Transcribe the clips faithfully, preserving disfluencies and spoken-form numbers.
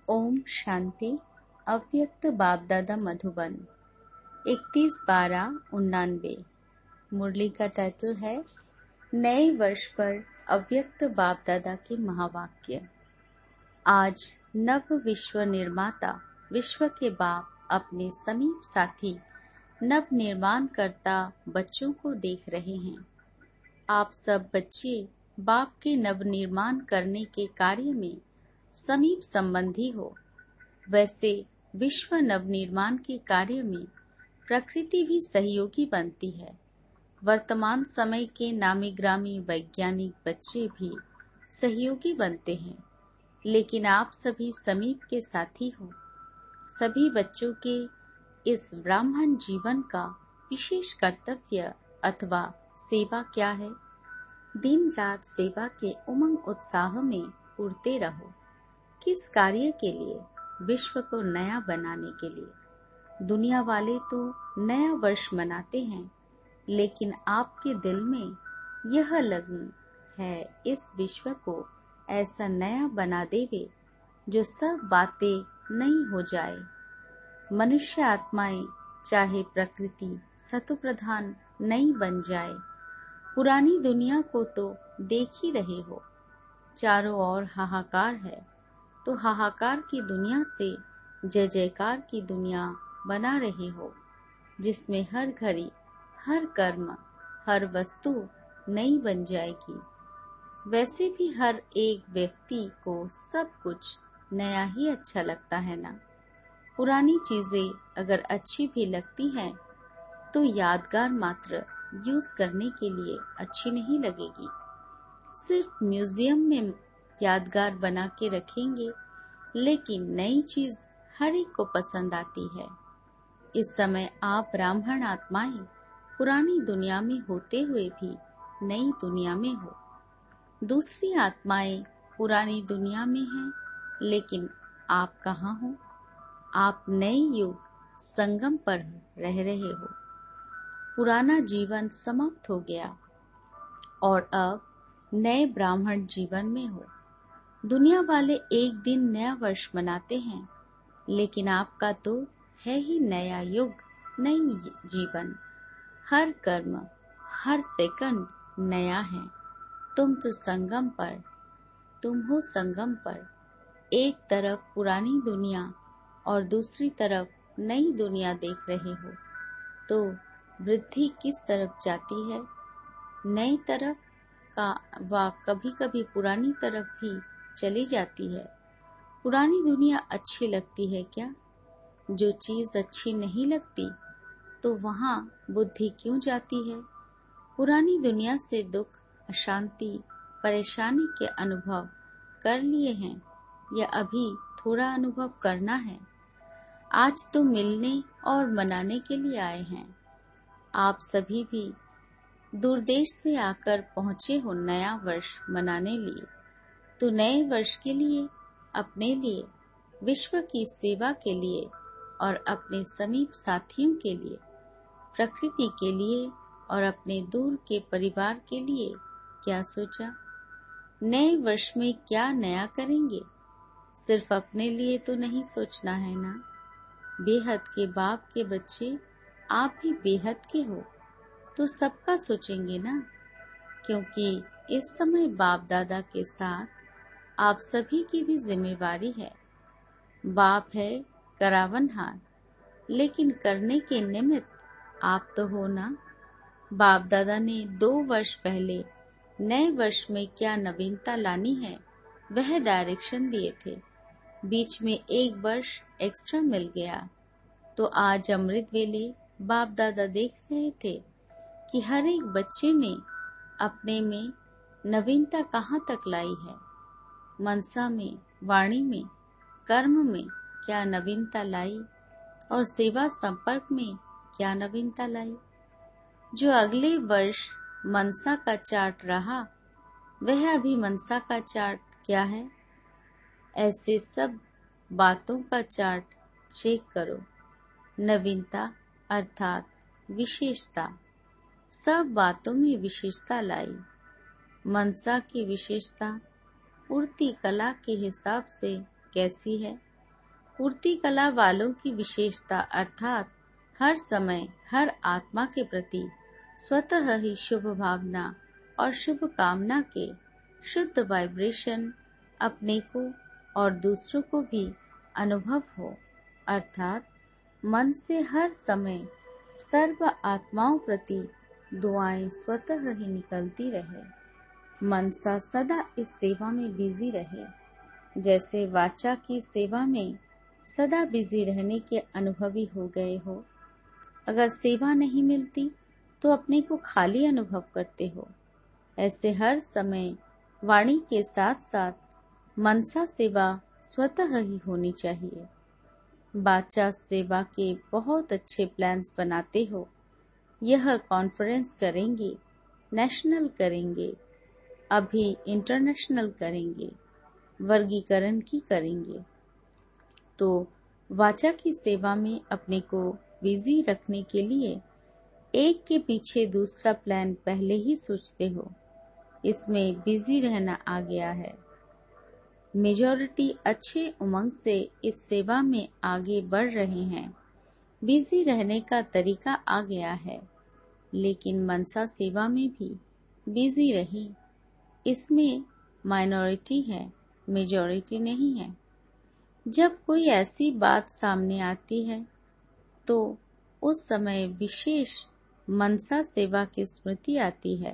ओम शांति। अव्यक्त बाप दादा मधुबन इकतीस बारह उन्नानबे। मुरली का टाइटल है नए वर्ष पर अव्यक्त बाप दादा के महावाक्य। आज नव विश्व निर्माता विश्व के बाप अपने समीप साथी नव निर्माण करता बच्चों को देख रहे हैं। आप सब बच्चे बाप के नव निर्माण करने के कार्य में समीप संबंधी हो। वैसे विश्व नव निर्माण के कार्य में प्रकृति भी सहयोगी बनती है। वर्तमान समय के नामी ग्रामी वैज्ञानिक बच्चे भी सहयोगी बनते हैं, लेकिन आप सभी समीप के साथी हो। सभी बच्चों के इस ब्राह्मण जीवन का विशेष कर्तव्य अथवा सेवा क्या है? दिन रात सेवा के उमंग उत्साह में उड़ते रहो। किस कार्य के लिए? विश्व को नया बनाने के लिए। दुनिया वाले तो नया वर्ष मनाते हैं, लेकिन आपके दिल में यह लगन है इस विश्व को ऐसा नया बना देवे जो सब बातें नई हो जाए। मनुष्य आत्माएं चाहे प्रकृति सतो प्रधान नई बन जाए। पुरानी दुनिया को तो देख ही रहे हो, चारों ओर हाहाकार है, तो हाहाकार की दुनिया से जय जयकार की दुनिया बना रहे हो, जिसमें हर घड़ी हर कर्म हर वस्तु नई बन जाएगी। वैसे भी हर एक व्यक्ति को सब कुछ नया ही अच्छा लगता है ना। पुरानी चीजें अगर अच्छी भी लगती हैं तो यादगार मात्र यूज करने के लिए अच्छी नहीं लगेगी। सिर्फ म्यूजियम में यादगार बना के रखेंगे, लेकिन नई चीज हर एक को पसंद आती है। इस समय आप ब्राह्मण आत्माएं पुरानी दुनिया में होते हुए भी नई दुनिया में हो। दूसरी आत्माएं पुरानी दुनिया में हैं, लेकिन आप कहाँ हो? आप नए युग संगम पर रह रहे हो। पुराना जीवन समाप्त हो गया और अब नए ब्राह्मण जीवन में हो। दुनिया वाले एक दिन नया वर्ष मनाते हैं, लेकिन आपका तो है ही नया युग, नई जीवन। हर कर्म हर सेकंड नया है। तुम तो संगम पर तुम हो संगम पर। एक तरफ पुरानी दुनिया और दूसरी तरफ नई दुनिया देख रहे हो, तो वृद्धि किस तरफ जाती है? नई तरफ का व कभी कभी पुरानी तरफ भी चली जाती है। पुरानी दुनिया अच्छी लगती है क्या? जो चीज अच्छी नहीं लगती तो वहाँ बुद्धि क्यों जाती है? पुरानी दुनिया से दुख अशांति परेशानी के अनुभव कर लिए हैं या अभी थोड़ा अनुभव करना है? आज तो मिलने और मनाने के लिए आए हैं। आप सभी भी दूरदेश से आकर पहुँचे हो नया वर्ष मनाने लिए, तो नए वर्ष के लिए अपने लिए विश्व की सेवा के लिए और अपने समीप साथियों के लिए प्रकृति के लिए और अपने दूर के परिवार के लिए क्या सोचा? नए वर्ष में क्या नया करेंगे? सिर्फ अपने लिए तो नहीं सोचना है ना। बेहद के बाप के बच्चे आप भी बेहद के हो, तो सबका सोचेंगे ना, क्योंकि इस समय बाप दादा के साथ आप सभी की भी जिम्मेवारी है। बाप है करावनहार, लेकिन करने के निमित्त आप तो हो ना। बाप दादा ने दो वर्ष पहले नए वर्ष में क्या नवीनता लानी है वह डायरेक्शन दिए थे। बीच में एक वर्ष एक्स्ट्रा मिल गया, तो आज अमृत वेले बाप दादा देख रहे थे कि हर एक बच्चे ने अपने में नवीनता कहाँ तक लाई है। मनसा में, वाणी में, कर्म में क्या नवीनता लाई और सेवा संपर्क में क्या नवीनता लाई। जो अगले वर्ष मनसा का चार्ट रहा वह अभी मनसा का चार्ट क्या है? ऐसे सब बातों का चार्ट चेक करो। नवीनता अर्थात विशेषता, सब बातों में विशेषता लाई। मनसा की विशेषता उड़ती कला के हिसाब से कैसी है? पूर्ति कला वालों की विशेषता अर्थात हर समय हर आत्मा के प्रति स्वतः ही शुभ भावना और शुभ कामना के शुद्ध वाइब्रेशन अपने को और दूसरों को भी अनुभव हो, अर्थात मन से हर समय सर्व आत्माओं प्रति दुआएं स्वतः ही निकलती रहे। मनसा सदा इस सेवा में बिजी रहे, जैसे वाचा की सेवा में सदा बिजी रहने के अनुभवी हो गए हो। अगर सेवा नहीं मिलती तो अपने को खाली अनुभव करते हो। ऐसे हर समय वाणी के साथ साथ मनसा सेवा स्वतः ही होनी चाहिए। वाचा सेवा के बहुत अच्छे प्लान्स बनाते हो। यह कॉन्फ्रेंस करेंगे, नेशनल करेंगे, अभी इंटरनेशनल करेंगे, वर्गीकरण की करेंगे। तो वाचा की सेवा में अपने को बिजी रखने के लिए एक के पीछे दूसरा प्लान पहले ही सोचते हो। इसमें बिजी रहना आ गया है। मेजॉरिटी अच्छे उमंग से इस सेवा में आगे बढ़ रहे हैं। बिजी रहने का तरीका आ गया है, लेकिन मनसा सेवा में भी बिजी रही। इसमें माइनॉरिटी है, मेजॉरिटी नहीं है। जब कोई ऐसी बात सामने आती है तो उस समय विशेष मनसा सेवा की स्मृति आती है,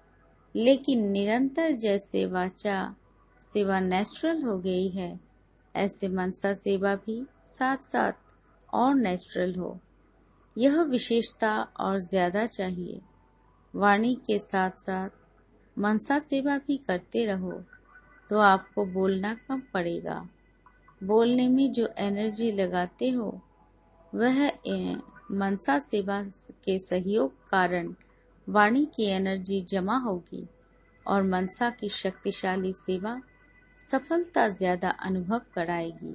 लेकिन निरंतर जैसे वाचा सेवा नेचुरल हो गई है, ऐसे मनसा सेवा भी साथ साथ और नेचुरल हो। यह विशेषता और ज्यादा चाहिए। वाणी के साथ साथ मनसा सेवा भी करते रहो तो आपको बोलना कम पड़ेगा। बोलने में जो एनर्जी लगाते हो वह मनसा सेवा के सहयोग कारण वाणी की एनर्जी जमा होगी और मनसा की शक्तिशाली सेवा सफलता ज्यादा अनुभव कराएगी।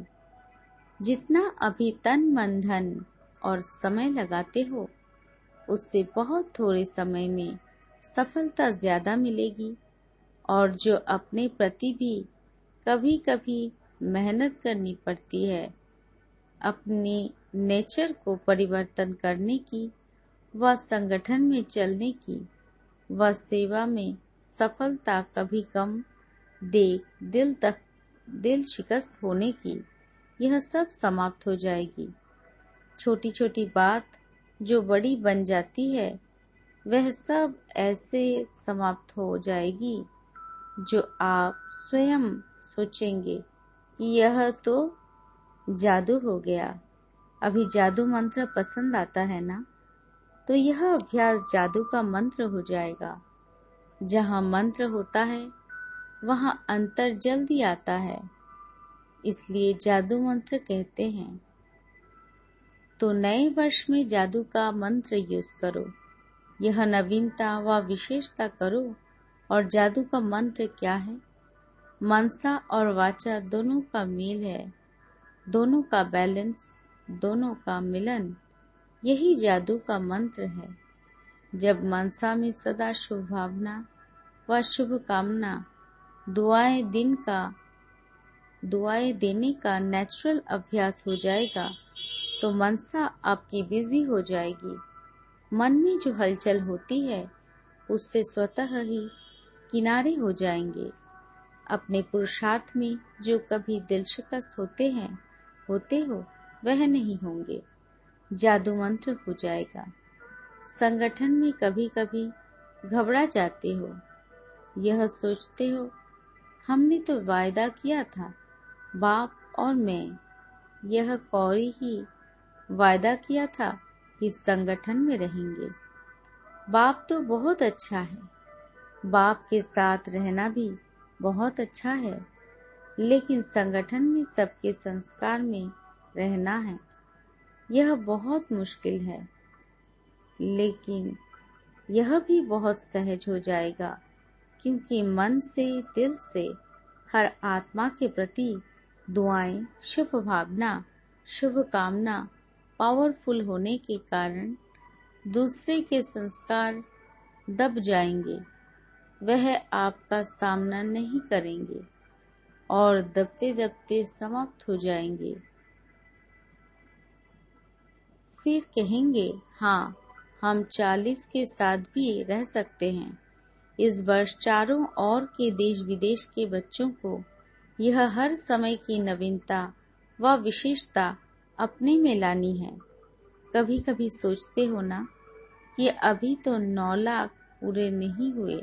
जितना अभी तन मन धन और समय लगाते हो, उससे बहुत थोड़े समय में सफलता ज्यादा मिलेगी। और जो अपने प्रति भी कभी कभी मेहनत करनी पड़ती है, अपनी नेचर को परिवर्तन करने की व संगठन में चलने की व सेवा में सफलता कभी कम देख दिल तक दिल शिकस्त होने की, यह सब समाप्त हो जाएगी। छोटी छोटी बात जो बड़ी बन जाती है, वह सब ऐसे समाप्त हो जाएगी जो आप स्वयं सोचेंगे कि यह तो जादू हो गया। अभी जादू मंत्र पसंद आता है ना, तो यह अभ्यास जादू का मंत्र हो जाएगा। जहाँ मंत्र होता है वहाँ अंतर जल्दी आता है, इसलिए जादू मंत्र कहते हैं। तो नए वर्ष में जादू का मंत्र यूज करो। यह नवीनता व विशेषता करो। और जादू का मंत्र क्या है? मनसा और वाचा दोनों का मेल है, दोनों का बैलेंस, दोनों का मिलन, यही जादू का मंत्र है। जब मनसा में सदा शुभ भावना व शुभ कामना, दुआएं दिन का दुआएं देने का नेचुरल अभ्यास हो जाएगा, तो मनसा आपकी बिजी हो जाएगी। मन में जो हलचल होती है उससे स्वतः ही किनारे हो जाएंगे। अपने पुरुषार्थ में जो कभी दिल शिकस्त होते हैं होते हो वह नहीं होंगे। जादू मंत्र हो जाएगा। संगठन में कभी कभी घबरा जाते हो, यह सोचते हो हमने तो वायदा किया था, बाप और मैं, यह कौरी ही वायदा किया था कि संगठन में रहेंगे। बाप तो बहुत अच्छा है, बाप के साथ रहना भी बहुत अच्छा है, लेकिन संगठन में सबके संस्कार में रहना है, यह बहुत मुश्किल है। लेकिन यह भी बहुत सहज हो जाएगा, क्योंकि मन से दिल से हर आत्मा के प्रति दुआएं, शुभ भावना, शुभ कामना पावरफुल होने के कारण दूसरे के संस्कार दब जाएंगे। वह आपका सामना नहीं करेंगे और दबते दबते समाप्त हो जाएंगे। फिर कहेंगे हाँ, हम चालीस के साथ भी रह सकते हैं। इस वर्ष चारों ओर के देश विदेश के बच्चों को यह हर समय की नवीनता व विशेषता अपने में लानी है। कभी कभी सोचते हो ना कि अभी तो नौ लाख पूरे नहीं हुए,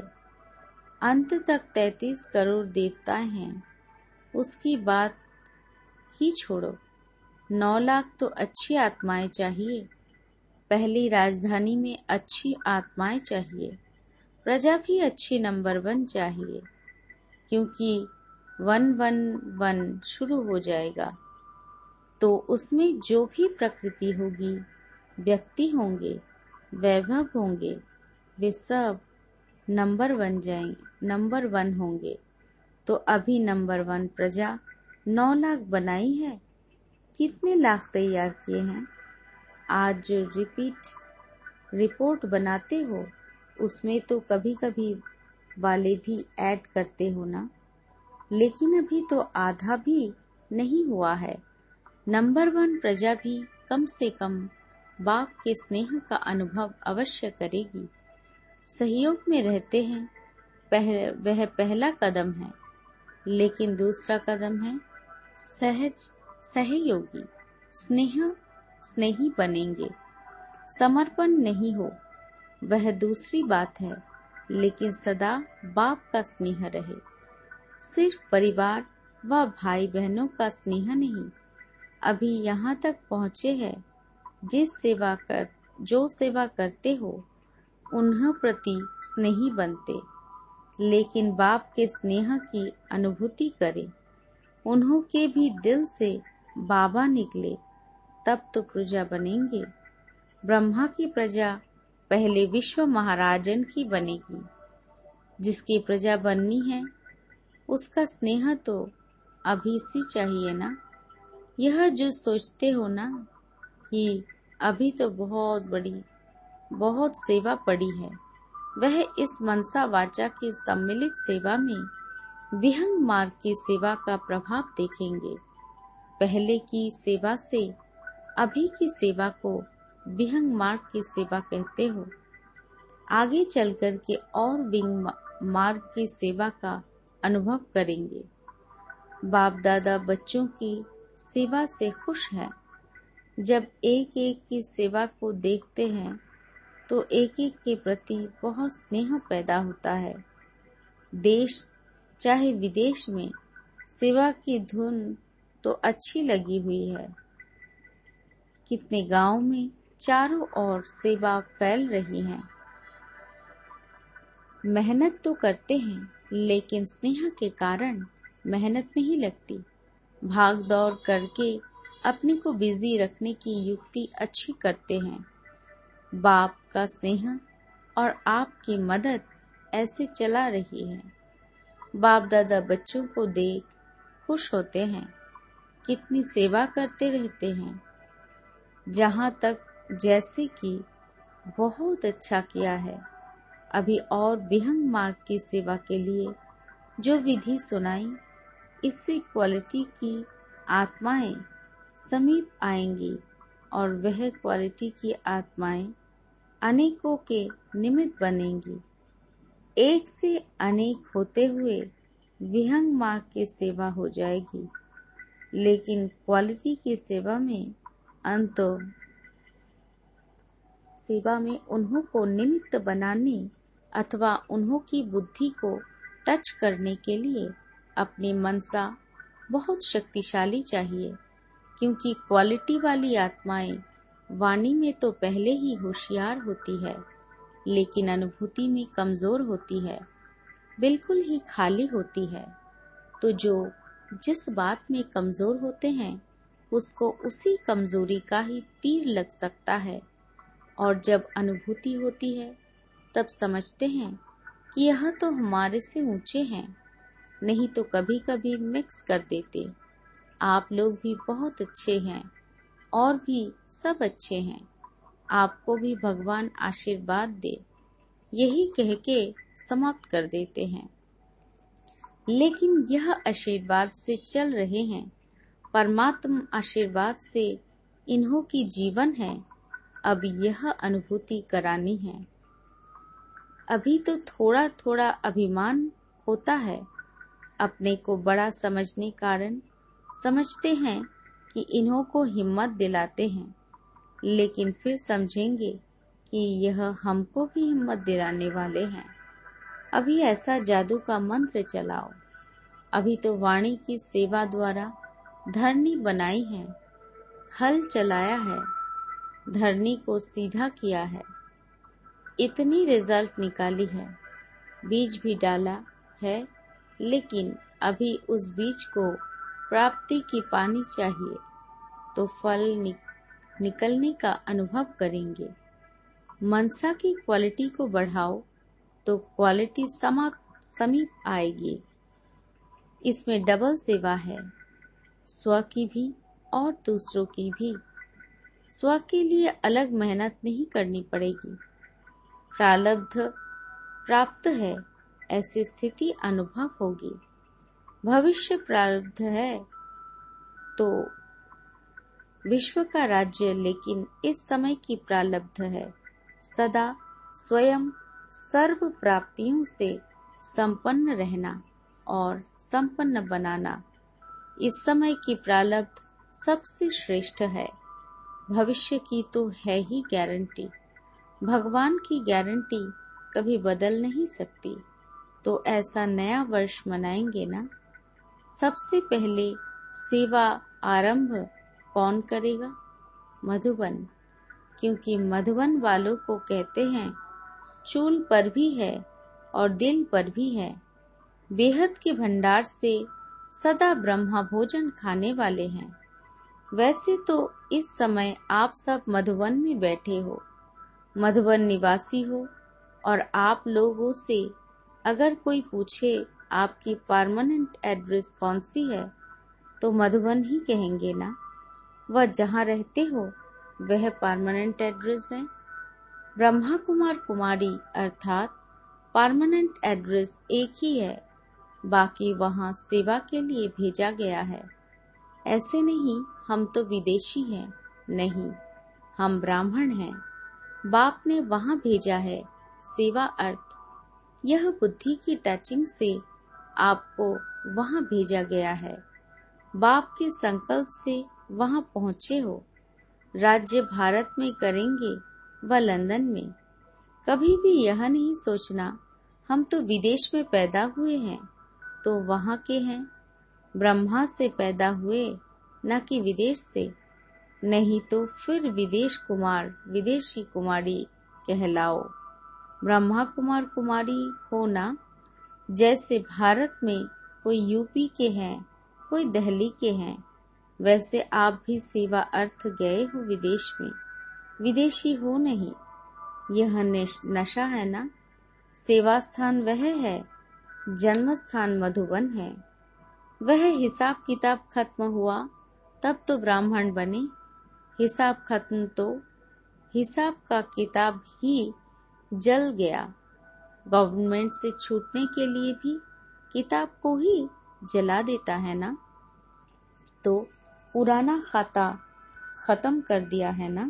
अंत तक तैतीस करोड़ देवताएं हैं। उसकी बात ही छोड़ो, नौ लाख तो अच्छी आत्माएं चाहिए। पहली राजधानी में अच्छी आत्माएं चाहिए, प्रजा भी अच्छी नंबर वन चाहिए, क्योंकि वन वन वन शुरू हो जाएगा तो उसमें जो भी प्रकृति होगी, व्यक्ति होंगे, वैभव होंगे, वे सब नंबर वन जाएंगे, नंबर वन होंगे। तो अभी नंबर वन प्रजा नौ लाख बनाई है, कितने लाख तैयार किए हैं? आज जो रिपीट रिपोर्ट बनाते हो उसमें तो कभी कभी वाले भी ऐड करते हो ना, लेकिन अभी तो आधा भी नहीं हुआ है। नंबर वन प्रजा भी कम से कम बाप के स्नेह का अनुभव अवश्य करेगी। सहयोग में रहते हैं, पह, वह पहला कदम है, लेकिन दूसरा कदम है सहज सहयोगी, स्नेह स्नेही बनेंगे। समर्पण नहीं हो वह दूसरी बात है, लेकिन सदा बाप का स्नेह रहे। सिर्फ परिवार व भाई बहनों का स्नेह नहीं, अभी यहाँ तक पहुँचे हैं जिस सेवा कर जो सेवा करते हो उन्हें प्रति स्नेही बनते, लेकिन बाप के स्नेह की अनुभूति करें, उन्हों के भी दिल से बाबा निकले, तब तो प्रजा बनेंगे। ब्रह्मा की प्रजा पहले विश्व महाराजन की बनेगी। जिसकी प्रजा बननी है उसका स्नेह तो अभी से चाहिए ना। यह जो सोचते हो ना कि अभी तो बहुत बड़ी बहुत सेवा पड़ी है, वह इस मनसा वाचा की सम्मिलित सेवा में विहंग मार्ग की सेवा का प्रभाव देखेंगे। पहले की सेवा से अभी की सेवा को विहंग मार्ग की सेवा कहते हो। आगे चलकर के और विहंग मार्ग की सेवा का अनुभव करेंगे। बाप दादा बच्चों की सेवा से खुश है। जब एक एक की सेवा को देखते हैं तो एक एक के प्रति बहुत स्नेह पैदा होता है। देश चाहे विदेश में सेवा की धुन तो अच्छी लगी हुई है। कितने गांव में चारों ओर सेवा फैल रही है। मेहनत तो करते हैं, लेकिन स्नेह के कारण मेहनत नहीं लगती। भाग दौड़ करके अपने को बिजी रखने की युक्ति अच्छी करते हैं। बाप का स्नेह और आपकी मदद ऐसे चला रही है। बाप दादा बच्चों को देख खुश होते हैं, कितनी सेवा करते रहते हैं। जहाँ तक जैसे कि बहुत अच्छा किया है। अभी और विहंग मार्ग की सेवा के लिए जो विधि सुनाई, इससे क्वालिटी की आत्माएं समीप आएंगी और वह क्वालिटी की आत्माएं अनेकों के निमित्त बनेंगी। एक से अनेक होते हुए विहंग मार्ग की सेवा हो जाएगी, लेकिन क्वालिटी की सेवा में अंतो सेवा में उन्हों को निमित्त बनाने अथवा उन्हों की बुद्धि को टच करने के लिए अपनी मनसा बहुत शक्तिशाली चाहिए, क्योंकि क्वालिटी वाली आत्माएं वाणी में तो पहले ही होशियार होती है, लेकिन अनुभूति में कमजोर होती है, बिल्कुल ही खाली होती है। तो जो जिस बात में कमजोर होते हैं उसको उसी कमजोरी का ही तीर लग सकता है, और जब अनुभूति होती है तब समझते हैं कि यह तो हमारे से ऊंचे हैं, नहीं तो कभी कभी मिक्स कर देते। आप लोग भी बहुत अच्छे हैं और भी सब अच्छे हैं, आपको भी भगवान आशीर्वाद दे, यही कह के समाप्त कर देते हैं। लेकिन यह आशीर्वाद से चल रहे हैं, परमात्मा आशीर्वाद से इन्हों की जीवन है, अब यह अनुभूति करानी है। अभी तो थोड़ा थोड़ा अभिमान होता है, अपने को बड़ा समझने कारण समझते हैं कि इन्हों को हिम्मत दिलाते हैं, लेकिन फिर समझेंगे कि यह हमको भी हिम्मत दिलाने वाले हैं। अभी ऐसा जादू का मंत्र चलाओ। अभी तो वाणी की सेवा द्वारा धरनी बनाई है, हल चलाया है, धरनी को सीधा किया है, इतनी रिजल्ट निकाली है। बीज भी डाला है, लेकिन अभी उस बीज को प्राप्ति की पानी चाहिए, तो फल नि, निकलने का अनुभव करेंगे। मनसा की क्वालिटी को बढ़ाओ तो क्वालिटी समा समीप आएगी। इसमें डबल सेवा है, स्व की भी और दूसरों की भी। स्व के लिए अलग मेहनत नहीं करनी पड़ेगी। प्रारब्ध प्राप्त है, ऐसी स्थिति अनुभव होगी। भविष्य प्रारब्ध है तो विश्व का राज्य, लेकिन इस समय की प्रारब्ध है सदा स्वयं सर्व प्राप्तियों से संपन्न रहना और संपन्न बनाना। इस समय की प्रारब्ध सबसे श्रेष्ठ है। भविष्य की तो है ही गारंटी। भगवान की गारंटी कभी बदल नहीं सकती। तो ऐसा नया वर्ष मनाएंगे ना। सबसे पहले सेवा आरंभ कौन करेगा? मधुबन, क्योंकि मधुबन वालों को कहते हैं चूल पर भी है और दिल पर भी है। बेहद के भंडार से सदा ब्रह्मा भोजन खाने वाले हैं। वैसे तो इस समय आप सब मधुबन में बैठे हो, मधुबन निवासी हो, और आप लोगों से अगर कोई पूछे आपकी परमानेंट एड्रेस कौन सी है, तो मधुबन ही कहेंगे ना। वह जहाँ रहते हो वह परमानेंट एड्रेस है। ब्रह्मा कुमार कुमारी अर्थात परमानेंट एड्रेस एक ही है, बाकी वहाँ सेवा के लिए भेजा गया है। ऐसे नहीं हम तो विदेशी हैं, नहीं, हम ब्राह्मण हैं। बाप ने वहाँ भेजा है सेवा अर्थ। यह बुद्धि की टचिंग से आपको वहाँ भेजा गया है। बाप के संकल्प से वहाँ पहुँचे हो। राज्य भारत में करेंगे व लंदन में। कभी भी यह नहीं सोचना हम तो विदेश में पैदा हुए हैं तो वहाँ के हैं। ब्रह्मा से पैदा हुए, न कि विदेश से। नहीं तो फिर विदेश कुमार विदेशी कुमारी कहलाओ। ब्रह्मा कुमार कुमारी हो ना। जैसे भारत में कोई यूपी के हैं, कोई दिल्ली के हैं, वैसे आप भी सेवा अर्थ गए हो विदेश में। विदेशी हो नहीं। यह नशा है ना। सेवा स्थान वह है, जन्म स्थान मधुबन है। वह हिसाब किताब खत्म हुआ तब तो ब्राह्मण बने। हिसाब खत्म तो हिसाब का किताब ही जल गया। गवर्नमेंट से छूटने के लिए भी किताब को ही जला देता है ना। तो पुराना खाता खत्म कर दिया है ना।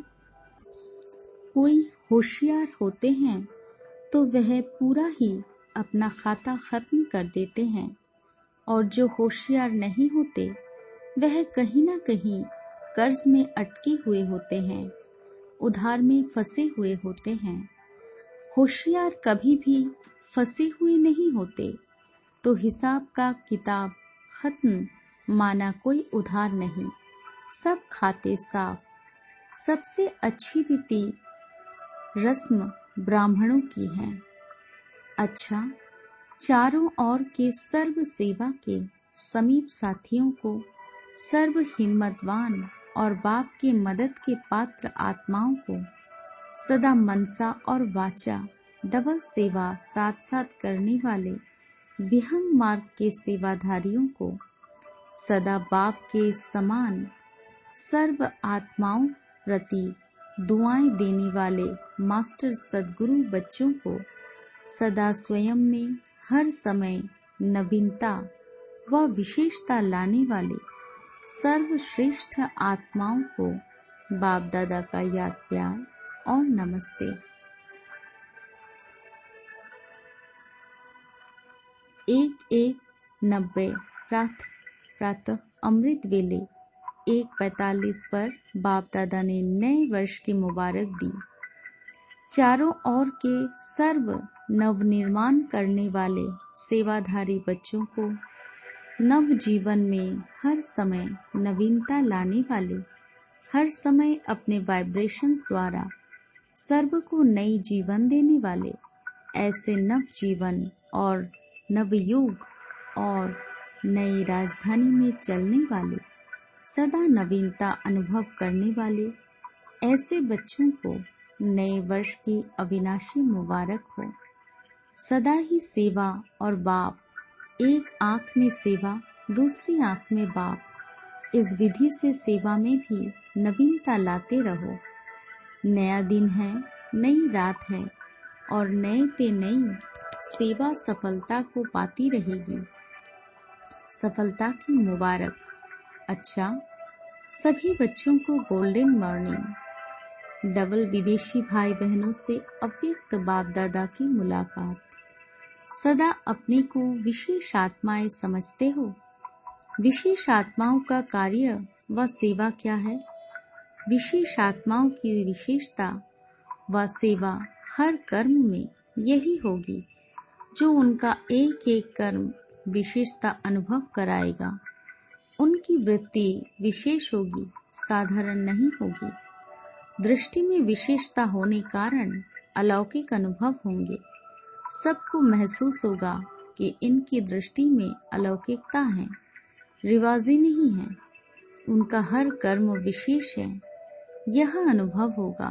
कोई होशियार होते हैं तो वह पूरा ही अपना खाता खत्म कर देते हैं, और जो होशियार नहीं होते वह कहीं ना कहीं कर्ज में अटके हुए होते हैं, उधार में फंसे हुए होते हैं। होशियार कभी भी फंसे हुए नहीं होते। तो हिसाब का किताब खत्म माना कोई उधार नहीं, सब खाते साफ। सबसे अच्छी रीति रस्म ब्राह्मणों की है। अच्छा, चारों ओर के सर्व सेवा के समीप साथियों को, सर्व हिम्मतवान और बाप के मदद के पात्र आत्माओं को, सदा मनसा और वाचा डबल सेवा साथ साथ करने वाले विहंग मार्ग के सेवाधारियों को, सदा बाप के समान सर्व आत्माओं प्रति दुआएं देने वाले मास्टर सदगुरु बच्चों को, सदा स्वयं में हर समय नवीनता व विशेषता लाने वाले सर्वश्रेष्ठ आत्माओं को बाप दादा का याद प्यार ओम नमस्ते। एक एक नब्बे प्रातः प्रातः अमृत वेले एक पैतालीस पर बाप दादा ने नए वर्ष की मुबारक दी। चारों ओर के सर्व नवनिर्माण करने वाले सेवाधारी बच्चों को नव जीवन में हर समय नवीनता लाने वाले, हर समय अपने वाइब्रेशंस द्वारा सर्व को नई जीवन देने वाले, ऐसे नव जीवन और नवयुग और नई राजधानी में चलने वाले, सदा नवीनता अनुभव करने वाले ऐसे बच्चों को नए वर्ष की अविनाशी मुबारक हो। सदा ही सेवा और बाप, एक आंख में सेवा दूसरी आंख में बाप, इस विधि से सेवा में भी नवीनता लाते रहो। नया दिन है, नई रात है और नए पे नई सेवा सफलता को पाती रहेगी। सफलता की मुबारक। अच्छा, सभी बच्चों को गोल्डन मॉर्निंग। डबल विदेशी भाई बहनों से अव्यक्त बाप दादा की मुलाकात। सदा अपने को विशेष आत्माएं समझते हो। विशेष आत्माओं का कार्य व सेवा क्या है? विशेष आत्माओं की विशेषता व सेवा हर कर्म में यही होगी जो उनका एक एक कर्म विशेषता अनुभव कराएगा। उनकी वृत्ति विशेष होगी, साधारण नहीं होगी। दृष्टि में विशेषता होने कारण अलौकिक अनुभव होंगे। सबको महसूस होगा कि इनकी दृष्टि में अलौकिकता है, रिवाजी नहीं है। उनका हर कर्म विशेष है, यह अनुभव होगा।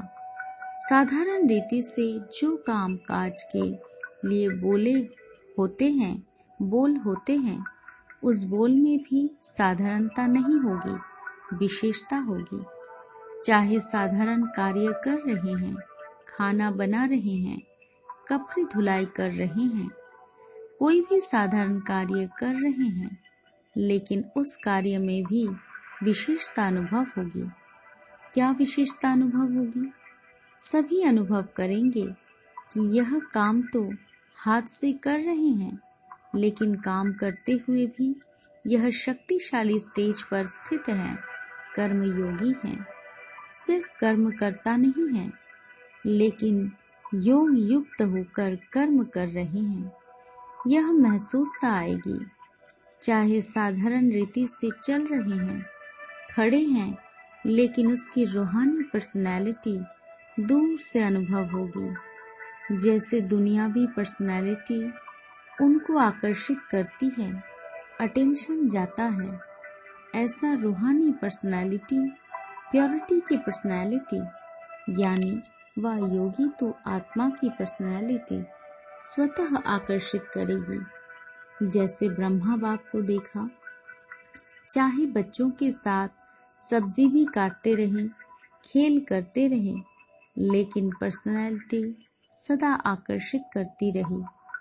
साधारण रीति से जो काम काज के लिए बोले होते हैं, बोल होते हैं, उस बोल में भी साधारणता नहीं होगी, विशेषता होगी। चाहे साधारण कार्य कर रहे हैं, खाना बना रहे हैं, कपड़े धुलाई कर रहे हैं, कोई भी साधारण कार्य कर रहे हैं, लेकिन उस कार्य में भी विशेषता अनुभव होगी। क्या विशेषता अनुभव होगी? सभी अनुभव करेंगे कि यह काम तो हाथ से कर रहे हैं, लेकिन काम करते हुए भी यह शक्तिशाली स्टेज पर स्थित है, कर्मयोगी है। सिर्फ कर्म करता नहीं है, लेकिन योग युक्त होकर कर्म कर रहे हैं। यह महसूसता आएगी। चाहे साधारण रीति से चल रहे हैं, खड़े हैं, लेकिन उसकी रूहानी पर्सनैलिटी दूर से अनुभव होगी। जैसे दुनियावी पर्सनैलिटी उनको आकर्षित करती है, अटेंशन जाता है, ऐसा रूहानी पर्सनैलिटी, प्योरिटी की पर्सनैलिटी यानी वह योगी तो आत्मा की पर्सनैलिटी स्वतः आकर्षित करेगी। जैसे ब्रह्मा बाप को देखा, चाहे बच्चों के साथ सब्जी भी काटते रहें, खेल करते रहें, लेकिन पर्सनैलिटी सदा आकर्षित करती रही।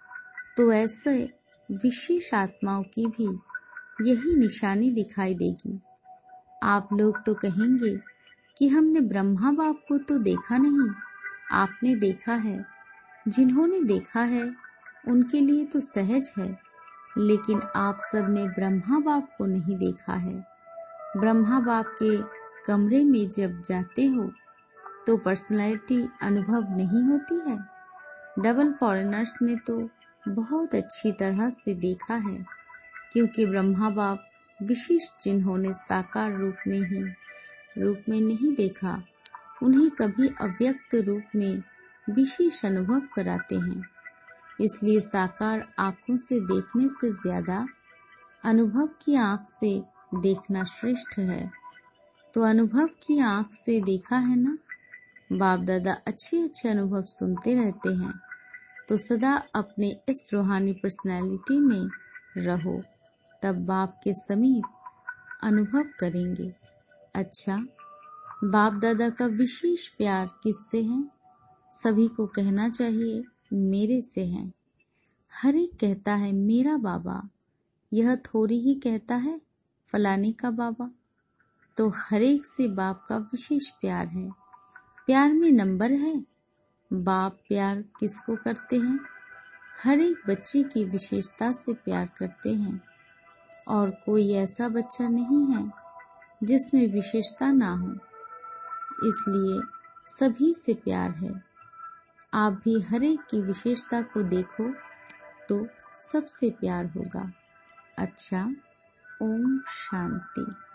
तो ऐसे विशेष आत्माओं की भी यही निशानी दिखाई देगी। आप लोग तो कहेंगे कि हमने ब्रह्मा बाप को तो देखा नहीं। आपने देखा है। जिन्होंने देखा है उनके लिए तो सहज है, लेकिन आप सबने ब्रह्मा बाप को नहीं देखा है। ब्रह्मा बाप के कमरे में जब जाते हो तो पर्सनैलिटी अनुभव नहीं होती है। डबल फॉरेनर्स ने तो बहुत अच्छी तरह से देखा है, क्योंकि ब्रह्मा बाप विशिष्ट, जिन्होंने साकार रूप में ही रूप में नहीं देखा, उन्हें कभी अव्यक्त रूप में विशेष अनुभव कराते हैं। इसलिए साकार आंखों से देखने से ज्यादा अनुभव की आंख से देखना श्रेष्ठ है। तो अनुभव की आंख से देखा है ना। बाप दादा अच्छे अच्छे अनुभव सुनते रहते हैं, तो सदा अपने इस रूहानी पर्सनैलिटी में रहो, तब बाप के समीप अनुभव करेंगे। अच्छा, बाप दादा का विशेष प्यार किससे है? सभी को कहना चाहिए मेरे से है। हर एक कहता है मेरा बाबा, यह थोड़ी ही कहता है फलाने का बाबा। तो हर एक से बाप का विशेष प्यार है। प्यार में नंबर है? बाप प्यार किसको करते हैं? हर एक बच्चे की विशेषता से प्यार करते हैं और कोई ऐसा बच्चा नहीं है जिसमें विशेषता ना हो, इसलिए सभी से प्यार है। आप भी हर एक की विशेषता को देखो तो सबसे प्यार होगा। अच्छा, ओम शांति।